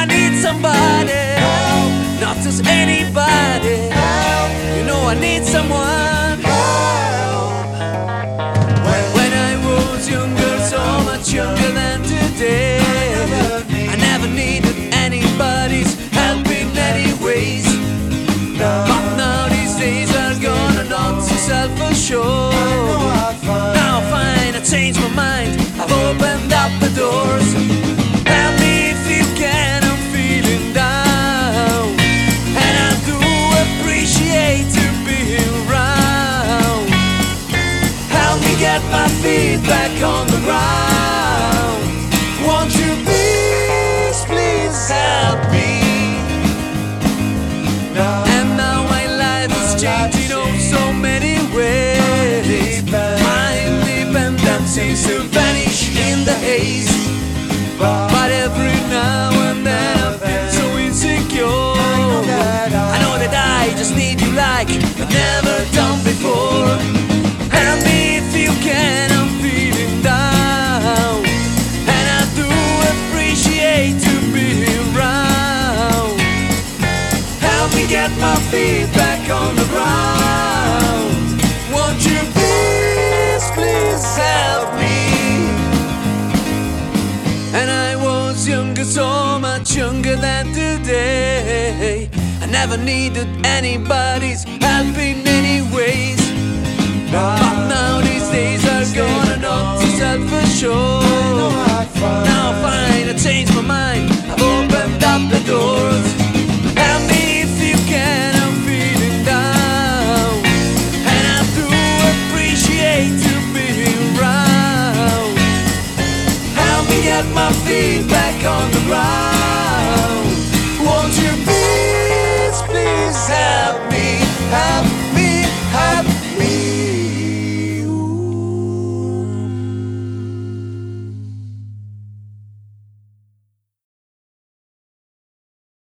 I need somebody help, not just anybody help. You know I need someone help. When I was younger, so much younger than today, I never needed anybody's help in any ways. But now these days are gone and not so self-assured. Now I find I changed my mind, I've opened up the doors. Help me if you can, I'm feeling down, and I do appreciate you being around. Help me get my feet back on the ground. Won't you please, please help me? And now my life is changing in so many ways. My independence seems to vanish in the haze. But every now and then I feel so insecure. I know that I just need you like I've never done before. Help me if you can, I'm feeling down, and I do appreciate you being around. Help me get my feet back on the ground. Won't you please, please help me? And I was younger, so much younger than today. I never needed anybody's help in any ways. But now these days are gone and not so self-assured. Now I find I changed